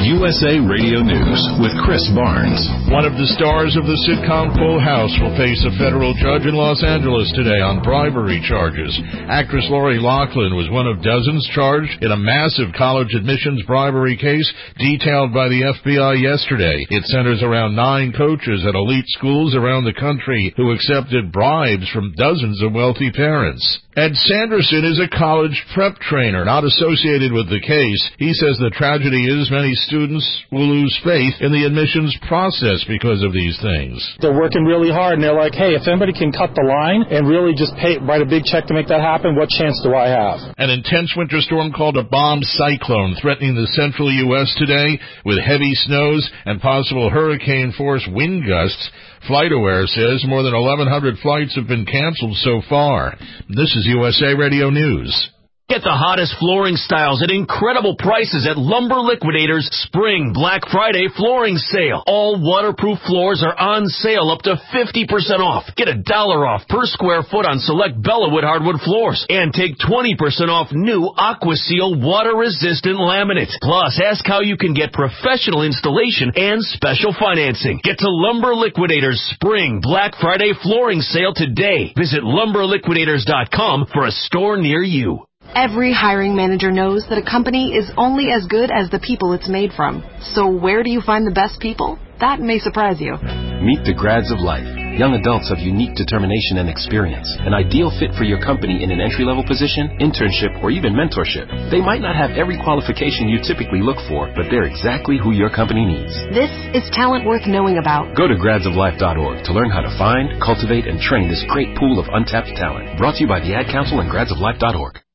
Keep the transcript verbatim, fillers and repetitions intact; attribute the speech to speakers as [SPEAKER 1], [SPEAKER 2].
[SPEAKER 1] U S A Radio News with Chris Barnes.
[SPEAKER 2] One of the stars of the sitcom Full House will face a federal judge in Los Angeles today on bribery charges. Actress Lori Loughlin was one of dozens charged in a massive college admissions bribery case detailed by the F B I yesterday. It centers around nine coaches at elite schools around the country who accepted bribes from dozens of wealthy parents. Ed Sanderson is a college prep trainer not associated with the case. He says the tragedy is many students will lose faith in the admissions process because of these things.
[SPEAKER 3] They're working really hard, and they're like, hey, if anybody can cut the line and really just pay, write a big check to make that happen, what chance do I have?
[SPEAKER 2] An intense winter storm called a bomb cyclone threatening the central U S today with heavy snows and possible hurricane-force wind gusts. FlightAware says more than eleven hundred flights have been canceled so far. This is U S A Radio News.
[SPEAKER 4] Get the hottest flooring styles at incredible prices at Lumber Liquidators Spring Black Friday Flooring Sale. All waterproof floors are on sale up to fifty percent off. Get a dollar off per square foot on select Bellawood hardwood floors. And take twenty percent off new AquaSeal water-resistant laminate. Plus, ask how you can get professional installation and special financing. Get to Lumber Liquidators Spring Black Friday Flooring Sale today. Visit lumber liquidators dot com for a store near you.
[SPEAKER 5] Every hiring manager knows that a company is only as good as the people it's made from. So where do you find the best people? That may surprise you.
[SPEAKER 6] Meet the grads of life. Young adults of unique determination and experience. An ideal fit for your company in an entry-level position, internship, or even mentorship. They might not have every qualification you typically look for, but they're exactly who your company needs.
[SPEAKER 5] This is talent worth knowing about.
[SPEAKER 6] Go to grads of life dot org to learn how to find, cultivate, and train this great pool of untapped talent. Brought to you by the Ad Council and grads of life dot org.